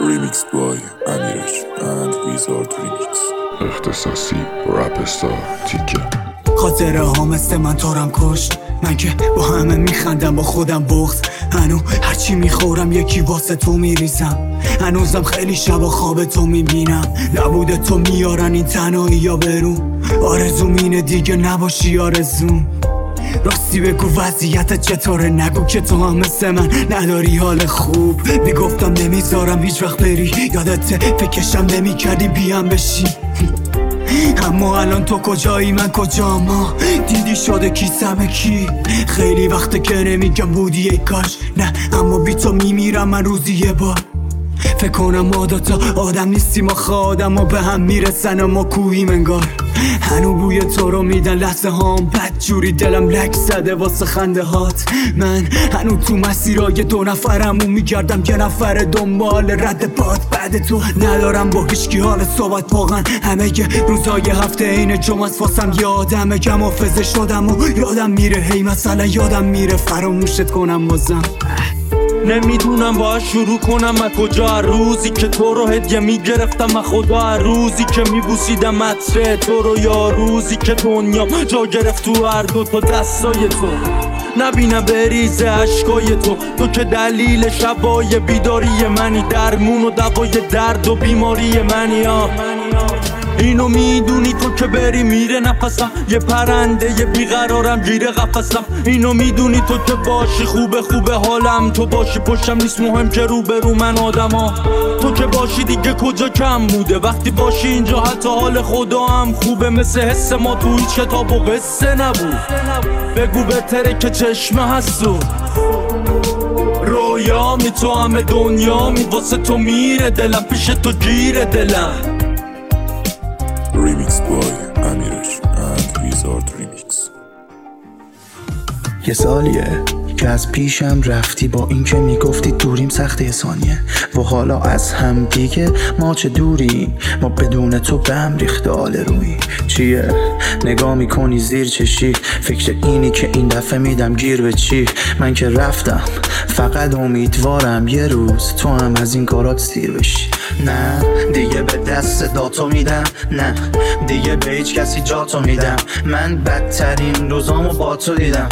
Remix by امیرش and Wizard Remix. اختصاصی رپستار تیکه. خاطره ها مثل من تارم کشت. من که با همه میخندم با خودم بغض. هنو هرچی میخورم یکی واسه تو میریزم. هنوزم خیلی شبا خواب تو میبینم. نبوده تو میارن این تنهایی یا برون. آرزوم اینه دیگه نباشی آرزوم. راستی بگو وضعیت چطوره، نگو که تو هم مثل من نداری حال خوب. میگفتم نمیذارم هیچ وقت بری، یادت فکرشم نمیکردی بیام بشی. اما الان تو کجایی من کجا، ما دیدی شده کیسم کی. خیلی وقته که نمیگم بودی ای کاش، نه اما بی تو میمیرم من روزی یه بار. فکر کنم ما دوتا آدم نیستیم، آخه آدم ما به هم میرسن و ما کوهیم انگار. هنو بوی تو رو میدن لحظه هام، بد جوری دلم لک زده واسه خنده هات. من هنو تو مسیرای دو نفرمون میگردم، یه نفر دنبال رد پات. بعد تو ندارم با هیچکی حال صحبت، واقعا همه روزای هفته این جمعه واسم یادمه. گم حافظه شدم و یادم میره، هی مثلا یادم میره فراموشت کنم بازم. نمیدونم باید شروع کنم از کجا. روزی که تو رو هدیه میگرفتم از خدا، روزی که میبوسیدم عطر تو رو، یا روزی که دنیام جا گرفت تو هر دو تا دستای تو. نبینم بریزه عشقای تو که دلیل شبای بیداری منی، درمون و دوای درد و بیماری منی. اینو میدونی تو که بری میره نفسم، یه پرنده یه بیقرارم گیره قفسم. اینو میدونی تو که باشی خوبه حالم، تو باشی پشتم نیست مهم که رو من آدما. تو که باشی دیگه کجا کم بوده، وقتی باشی اینجا حتی حال خدا هم خوبه. مثل حس ما تو هیچ کتاب و قصه نبود، بگو بهتره که چشمه هستو رویا می تو همه دنیا می واسه تو میره دلم، پیش تو گیره دلم. Remix by امیرش and Wizard Remix. یه سالیه که از پیشم رفتی، با این که میگفتی دوریم سخته ثانیه. و حالا از هم دیگه ما چه دوری، ما بدون تو به هم ریخته حال روی. چیه نگاه میکنی زیر چشی، فکر اینی که این دفعه میدم گیر به چی. من که رفتم فقط امیدوارم یه روز تو هم از این کارات سیر بشی. نه دیگه به دست داتو میدم، نه دیگه به هیچ کسی جاتو میدم. من بدترین روزامو با تو دیدم،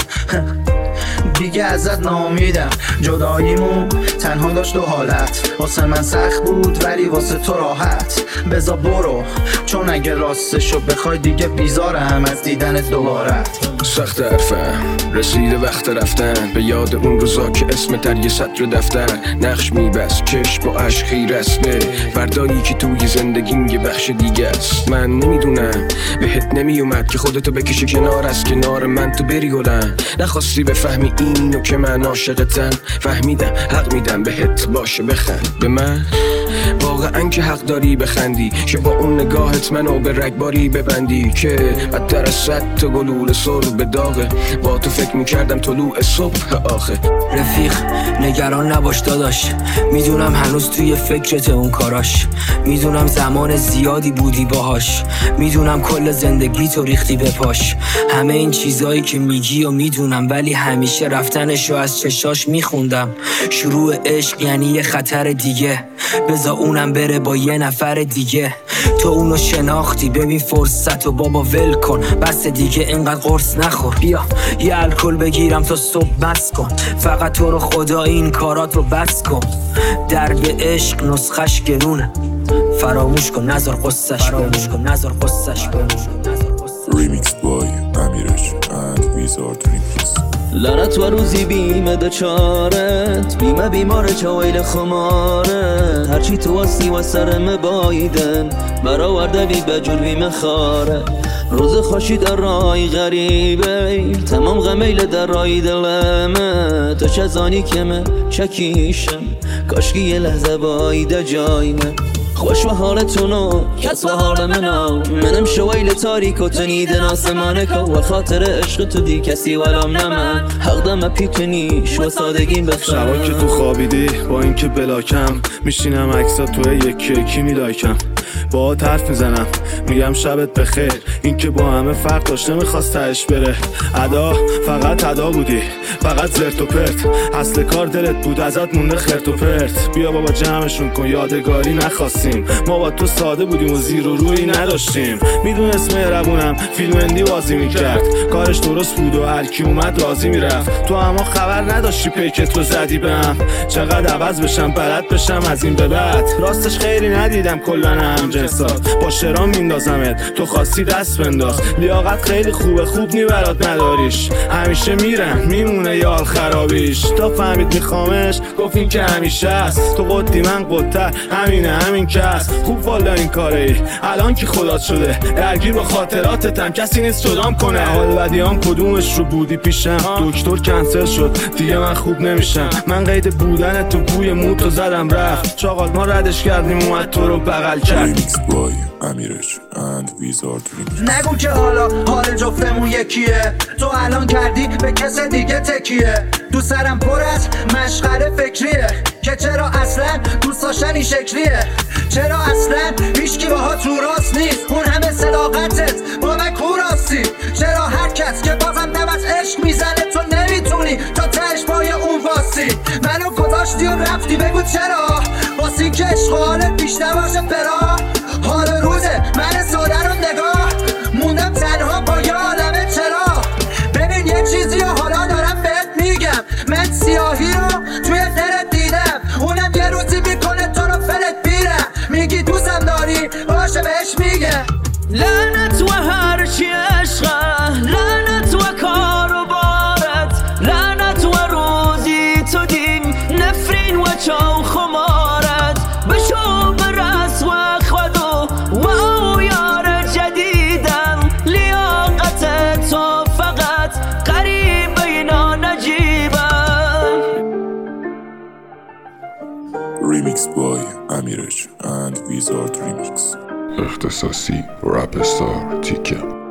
دیگه ازت ناامیدم. جداییمون تنها داشت دو حالت، واسه من سخت بود ولی واسه تو راحت. بذار برو چون اگه راستشو بخوای دیگه بیزارم از دیدن دوباره. سخت حرفم رسیده وقت رفتن، به یاد اون روزا که اسم در یه سطر دفتر نقش میبست چشم با عشقی رسمه. فردایی که توی زندگیم یه بخش دیگه است. من نمیدونم بهت نمیومد که خودتو بکشی کنار، از کنار من تو بری گلم. نخواستی بفهمی اینو که من عاشقتم، فهمیدم حق میدم بهت باشه بخند به من. واقعا که حق داری بخندی، که با اون نگاهت منو به رگباری ببندی. که بدتر از 100 تا گلوله سر به داغه، با تو فکر میکردم طلوع صبح آخه. رفیق نگران نباش داداش، میدونم هنوز توی فکرت اون کاراش. میدونم زمان زیادی بودی باهاش، میدونم کل زندگی تو ریختی به پاش. همه این چیزایی که میگی و میدونم، ولی همیشه رفتنشو از چشاش میخوندم. شروع عشق یعنی یه خطر دیگه، بذار اونم بره با یه نفر دیگه. تو اونو شناختی ببین فرصت و بابا ول کن، بس دیگه اینقدر قرص نخور. بیا یه الکل بگیرم تا صبح بس کن، فقط تو رو خدا این کارات رو بس کن. درب عشق نسخش گرونه، فراموش کن نذار قصهش بمونه. Remix by امیرش and Wizard Remix. لعنت و روزی بیمه دچارت، بیمه بیماره چاویل خماره. هرچی تو واسی و سرم بایدن، برآورده بی بجور بیمه خاره. روز خوشی در رای غریبه، تمام غمیل در رای دلمه. تو چزانی که من چکیشم، کاشکی یه لحظه بایده جایمه. خوش و حالتونو کس و حال منم شویل تاریک و تنید ناسمانه که و خاطر عشق تو دی کسی ولام نمن. حق دم پیکنی شو سادگیم بفهم. شبا که تو خوابیدی با اینکه بلاکم، میشینم عکسات توی یکی میلایکم. با حرف میزنم میگم شبت بخیر، این که با همه فرق داشته میخواست تهش بره. ادا فقط ادا بودی، فقط زرت و پرت. اصل کار دلت بود ازت مونده خرت و پرت. بیا بابا جمعشون کن یادگاری نخواستیم، ما با تو ساده بودیم و زیر و روی نداشتیم. میدونست مهربونم فیلم اندی بازی میکرد، کارش درست بود و هر کی اومد راضی میرفت. تو اما خبر نداشتی پیکت رو زدی بهم، چقدر عوض بشم بلد بشم از این به بعد. راستش خیلی ندیدم کلا هم جنسات، با شرام میندازمت تو خواستی دست بنداز. لیاقت خیلی خوبه خوب نی برات نداریش، همیشه میرم میمونه یال خرابیش. تا فهمید میخوامش گفت این که همیشه است، تو قدی من قدتر همینه همین کس. خوب والا این کاره ای الان که خدات شده، درگیر با خاطراتتم کسی نیست جدام کنه. حال بدیام کدومش رو بودی پیشم، دکتر کنسل شد دیگه من خوب نمیشم. من قید بودن تو بوی موتو زدم رفت، چاقال ما ردش کردیم اومد تو رو بغل کرد. Remix by امیرش and Wizard Remix. نگو که حال جفتمون یکیه، تو الان کردی به کس دیگه تکیه. تو سرم پر از مشغله فکریه که چرا اصلا دوست داشتن این شکلیه، چرا اصلا هیچکی باهات رو راست نیست. اون همه صداقتت با من کو راستی، چرا هر کس که بازم دم از عشق میزنه تو نمیتونی تا تهش پای اون واسی. منو گذاشتی و رفتی بگو چرا، واسی که عشق حالت بیشتر باشه فرا. حال روزه من ساده رو نگاه موندم تنها با یه عالمه چرا. ببین یه چیزی رو حالا دارم بهت میگم، من سیاهی رو توی دلت دیدم، اونم یه روزی میکنه تو رو فلت بیرم. میگی دوستم داری باشه بهش میگم لعنت و هرچی عشقه، لعنت و کار و بارت، لعنت و روزی تو دین نفرین و چاو خمارت. بشو برس و خودو و او یار جدیدم، لیاقت تو فقط قریب اینا نجیبم. Remix by امیرش and Wizard Remix. اختصاصی رپ استار تیکه.